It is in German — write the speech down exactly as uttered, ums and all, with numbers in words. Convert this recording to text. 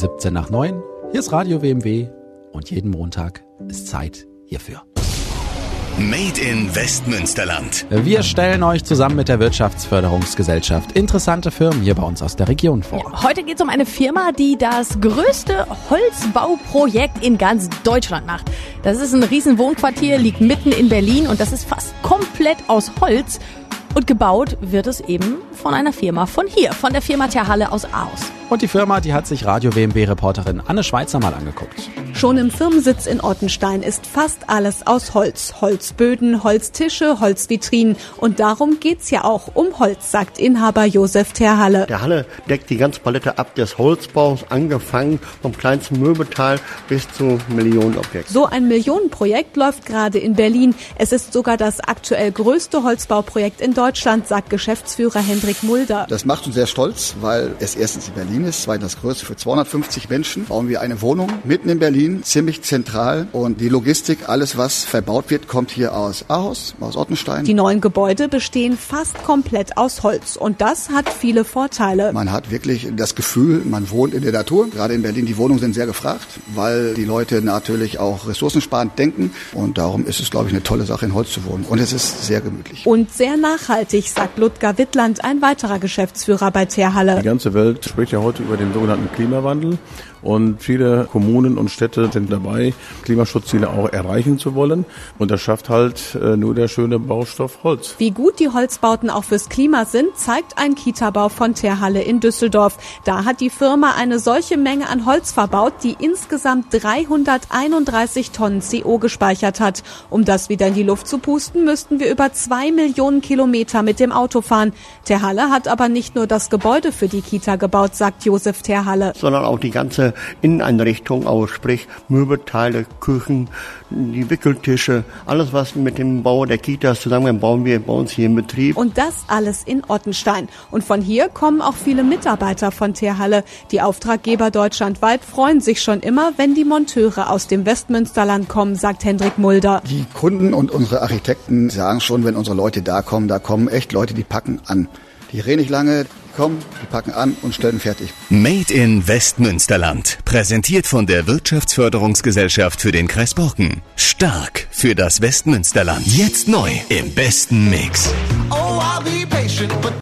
siebzehn nach neun. Hier ist Radio W M W und jeden Montag ist Zeit hierfür. Made in Westmünsterland. Wir stellen euch zusammen mit der Wirtschaftsförderungsgesellschaft interessante Firmen hier bei uns aus der Region vor. Ja, heute geht es um eine Firma, die das größte Holzbauprojekt in ganz Deutschland macht. Das ist ein riesen Wohnquartier, liegt mitten in Berlin und das ist fast komplett aus Holz. Und gebaut wird es eben von einer Firma von hier, von der Firma Terhalle aus Ahaus. Und die Firma, die hat sich Radio W M W-Reporterin Anne Schweizer mal angeguckt. Schon im Firmensitz in Ottenstein ist fast alles aus Holz. Holzböden, Holztische, Holzvitrinen. Und darum geht's ja auch um Holz, sagt Inhaber Josef Terhalle. Terhalle deckt die ganze Palette ab des Holzbaus, angefangen vom kleinsten Möbelteil bis zu Millionenobjekten. So ein Millionenprojekt läuft gerade in Berlin. Es ist sogar das aktuell größte Holzbauprojekt in Deutschland, sagt Geschäftsführer Hendrik Mulder. Das macht uns sehr stolz, weil es erstens in Berlin ist, zweitens das größte. Für zweihundertfünfzig Menschen bauen wir eine Wohnung mitten in Berlin, ziemlich zentral. Und die Logistik, alles was verbaut wird, kommt hier aus Ahaus, aus Ottenstein. Die neuen Gebäude bestehen fast komplett aus Holz. Und das hat viele Vorteile. Man hat wirklich das Gefühl, man wohnt in der Natur. Gerade in Berlin, die Wohnungen sind sehr gefragt, weil die Leute natürlich auch ressourcensparend denken. Und darum ist es, glaube ich, eine tolle Sache, in Holz zu wohnen. Und es ist sehr gemütlich. Und sehr nachhaltig, sagt Ludger Wittland, ein weiterer Geschäftsführer bei Terhalle. Die ganze Welt spricht ja heute über den sogenannten Klimawandel. Und viele Kommunen und Städte sind dabei, Klimaschutzziele auch erreichen zu wollen. Und das schafft halt äh, nur der schöne Baustoff Holz. Wie gut die Holzbauten auch fürs Klima sind, zeigt ein Kita-Bau von Terhalle in Düsseldorf. Da hat die Firma eine solche Menge an Holz verbaut, die insgesamt dreihunderteinunddreißig Tonnen C O gespeichert hat. Um das wieder in die Luft zu pusten, müssten wir über zwei Millionen Kilometer mit dem Auto fahren. Terhalle hat aber nicht nur das Gebäude für die Kita gebaut, sagt Josef Terhalle. Sondern auch die ganze Inneneinrichtung aus, sprich Möbelteile, Küchen, die Wickeltische, alles was mit dem Bau der Kitas zusammen bauen wir bei uns hier im Betrieb. Und das alles in Ottenstein. Und von hier kommen auch viele Mitarbeiter von Terhalle. Die Auftraggeber deutschlandweit freuen sich schon immer, wenn die Monteure aus dem Westmünsterland kommen, sagt Hendrik Mulder. Die Kunden und unsere Architekten sagen schon, wenn unsere Leute da kommen, da kommen echt Leute, die packen an. Die reden nicht lange, kommen, die packen an und stellen fertig. Made in Westmünsterland. Präsentiert von der Wirtschaftsförderungsgesellschaft für den Kreis Borken. Stark für das Westmünsterland. Jetzt neu im besten Mix.